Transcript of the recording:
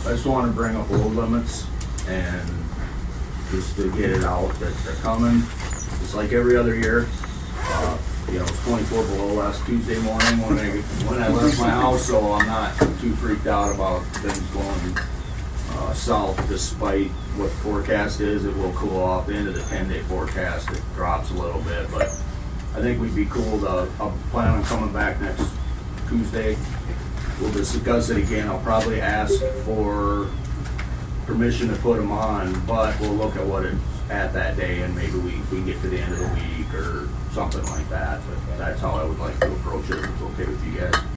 I just want to bring up load limits and just to get it out that they're coming. It's like every other year. You know, it's 24 below last Tuesday morning when I left my house, so I'm not too freaked out about things going south. Despite what the forecast is, it will cool off. The end of the 10-day forecast, it drops a little bit, but I think we'd be cool to. I'll plan on coming back next Tuesday. We'll discuss it again. I'll probably ask for permission to put them on, but we'll look at what it's at that day, and maybe we get to the end of the week or something like that. But that's how I would like to approach it. If it's okay with you guys.